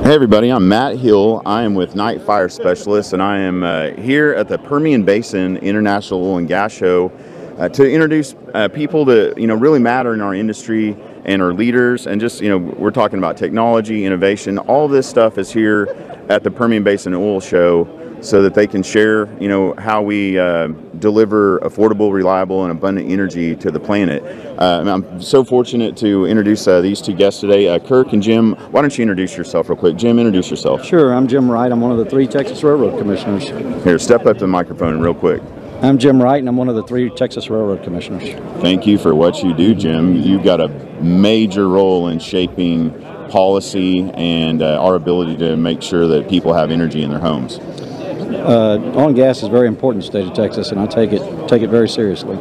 Hey everybody, I'm Matt Hill. I am with Knight Fire Specialists, and I am here at the Permian Basin International Oil and Gas Show to introduce people that really matter in our industry and our leaders. And just we're talking about technology, innovation. All this stuff is here at the Permian Basin Oil Show, so that they can share how we deliver affordable, reliable, and abundant energy to the planet. I'm so fortunate to introduce these two guests today, Kirk and Jim. Why don't you introduce yourself real quick? Jim, introduce yourself. Sure, I'm Jim Wright. I'm one of the 3 Texas Railroad Commissioners. Here, step up to the microphone real quick. I'm Jim Wright, and I'm one of the 3 Texas Railroad Commissioners. Thank you for what you do, Jim. You've got a major role in shaping policy and our ability to make sure that people have energy in their homes. Oil and gas is very important in the state of Texas, and I take it very seriously.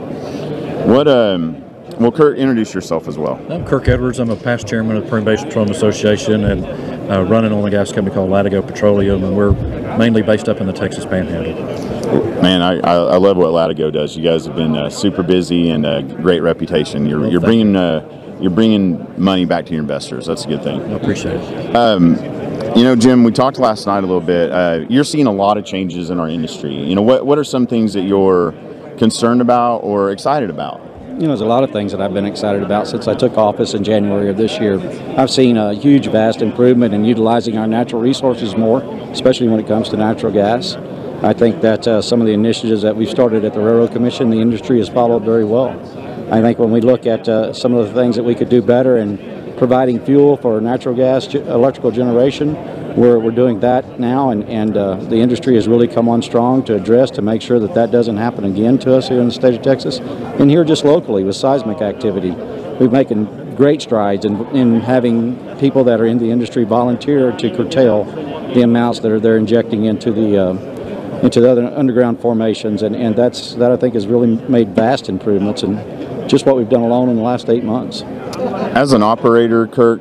Well, Kurt, introduce yourself as well. I'm Kirk Edwards. I'm a past chairman of the Permian Basin Petroleum Association and run an oil and gas company called Latigo Petroleum, and we're mainly based up in the Texas Panhandle. Man, I love what Latigo does. You guys have been super busy and a great reputation. You're bringing money back to your investors. That's a good thing. I appreciate it. Jim, we talked last night a little bit. You're seeing a lot of changes in our industry. What are some things that you're concerned about or excited about? There's a lot of things that I've been excited about since I took office in January of this year. I've seen a huge, vast improvement in utilizing our natural resources more, especially when it comes to natural gas. I think that some of the initiatives that we've started at the Railroad Commission, the industry has followed very well. I think when we look at some of the things that we could do better in providing fuel for natural gas electrical generation, we're doing that now, and the industry has really come on strong to address, to make sure that doesn't happen again to us here in the state of Texas. And here just locally with seismic activity, we're making great strides in having people that are in the industry volunteer to curtail the amounts that they're injecting into the other underground formations, and that I think has really made vast improvements in just what we've done alone in the last 8 months. As an operator, Kirk,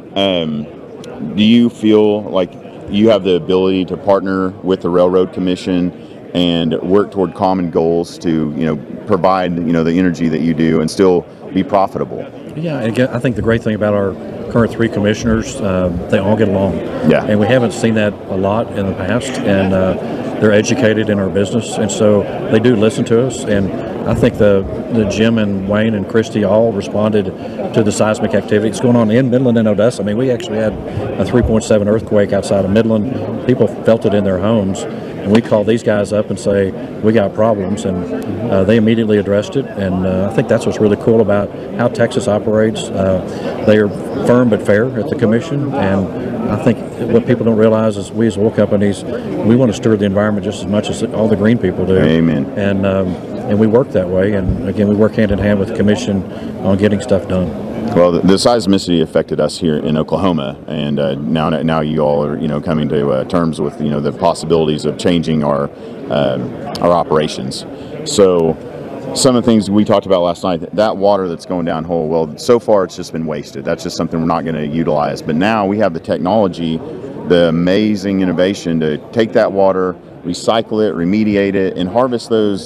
do you feel like you have the ability to partner with the Railroad Commission and work toward common goals to provide the energy that you do and still be profitable? Yeah, again, I think the great thing about our current 3 commissioners, they all get along. Yeah. And we haven't seen that a lot in the past, and they're educated in our business, and so they do listen to us. And I think the Jim and Wayne and Christy all responded to the seismic activity that's going on in Midland and Odessa. I mean, we actually had a 3.7 earthquake outside of Midland. People felt it in their homes, and we called these guys up and say, we got problems, and they immediately addressed it. And I think that's what's really cool about how Texas operates. They are firm but fair at the commission, and I think what people don't realize is we as oil companies, we want to steward the environment just as much as all the green people do. Amen. And we work that way, and again, we work hand in hand with the commission on getting stuff done. Well, the seismicity affected us here in Oklahoma, and now you all are coming to terms with the possibilities of changing our operations. So some of the things we talked about last night, that water that's going downhole, well, so far it's just been wasted. That's just something we're not going to utilize. But now we have the technology, the amazing innovation to take that water, recycle it, remediate it, and harvest those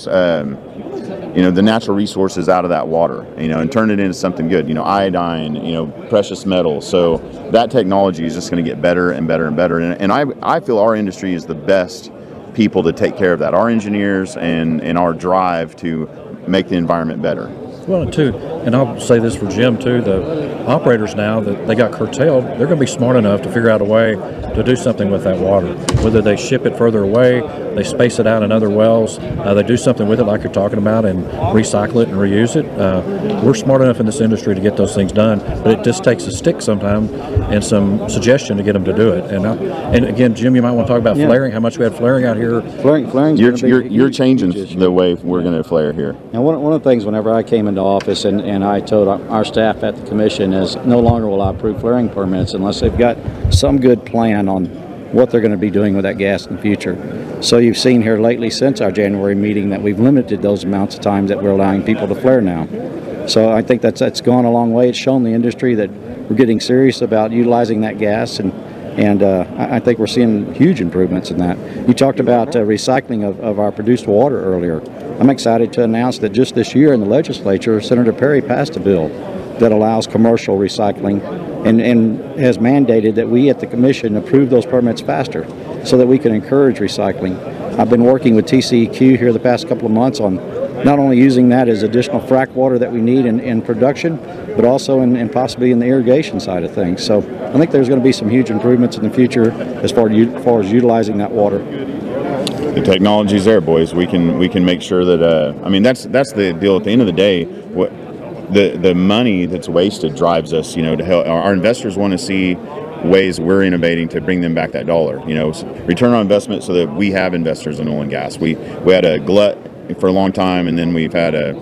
the natural resources out of that water, and turn it into something good, iodine, precious metals. So that technology is just going to get better and better and better. And I feel our industry is the best people to take care of that, our engineers and our drive to make the environment better. Well, too, and I'll say this for Jim, too, the operators now that they got curtailed, they're going to be smart enough to figure out a way to do something with that water. Whether they ship it further away, they space it out in other wells, they do something with it like you're talking about and recycle it and reuse it. We're smart enough in this industry to get those things done, but it just takes a stick sometime and some suggestion to get them to do it. And again, Jim, you might want to talk about flaring, how much we had flaring out here. Flaring. You're changing the way we're going to flare here. Now, one of the things whenever I came into office and I told our staff at the commission is no longer will I approve flaring permits unless they've got some good plan on what they're going to be doing with that gas in the future. So you've seen here lately since our January meeting that we've limited those amounts of times that we're allowing people to flare now. So I think that's gone a long way. It's shown the industry that we're getting serious about utilizing that gas, and I think we're seeing huge improvements in that. You talked about recycling of our produced water earlier. I'm excited to announce that just this year in the legislature, Senator Perry passed a bill that allows commercial recycling and has mandated that we at the Commission approve those permits faster so that we can encourage recycling. I've been working with TCEQ here the past couple of months on not only using that as additional frac water that we need in production, but also in possibly in the irrigation side of things. So I think there's going to be some huge improvements in the future as far as utilizing that water. The technology's there, boys. We can make sure that. I mean, that's the deal. At the end of the day, what the money that's wasted drives us. To help our investors want to see ways we're innovating to bring them back that dollar. Return on investment, so that we have investors in oil and gas. We had a glut for a long time, and then we've had a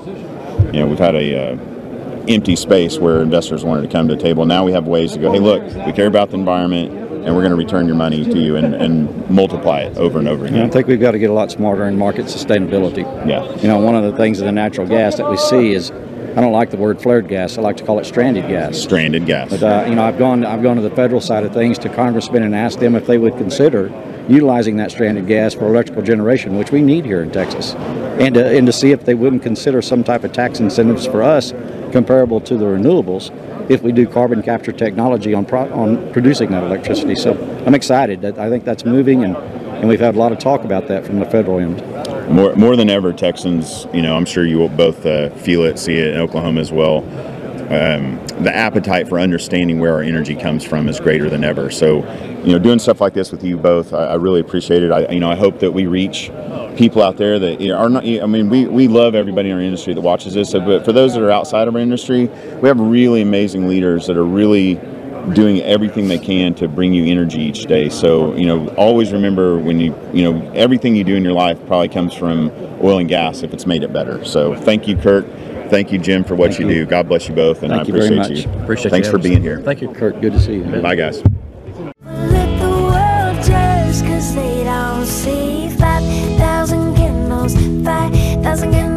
empty space where investors wanted to come to the table. Now we have ways to go, hey, look, we care about the environment, and we're going to return your money to you and multiply it over and over again. I think we've got to get a lot smarter in market sustainability. Yeah. One of the things of the natural gas that we see is, I don't like the word flared gas. I like to call it stranded gas. Stranded gas. But I've gone to the federal side of things to congressmen and asked them if they would consider utilizing that stranded gas for electrical generation, which we need here in Texas, and to see if they wouldn't consider some type of tax incentives for us comparable to the renewables if we do carbon capture technology on producing that electricity. So I'm excited. That I think that's moving, and we've had a lot of talk about that from the federal end. More than ever, Texans, I'm sure you will both feel it, see it in Oklahoma as well. The appetite for understanding where our energy comes from is greater than ever. So, doing stuff like this with you both, I really appreciate it. I hope that we reach people out there that are not. I mean, we love everybody in our industry that watches this, but for those that are outside of our industry, we have really amazing leaders that are really doing everything they can to bring you energy each day. So, always remember when everything you do in your life probably comes from oil and gas if it's made it better. So thank you, Kurt. Thank you, Jim, for what you do. God bless you both, and I appreciate you. Appreciate Thanks for being here. Thank you, Kurt. Good to see you. Bye, guys. Let the world judge, 'cause they don't see 5,000 candles, 5,000 candles.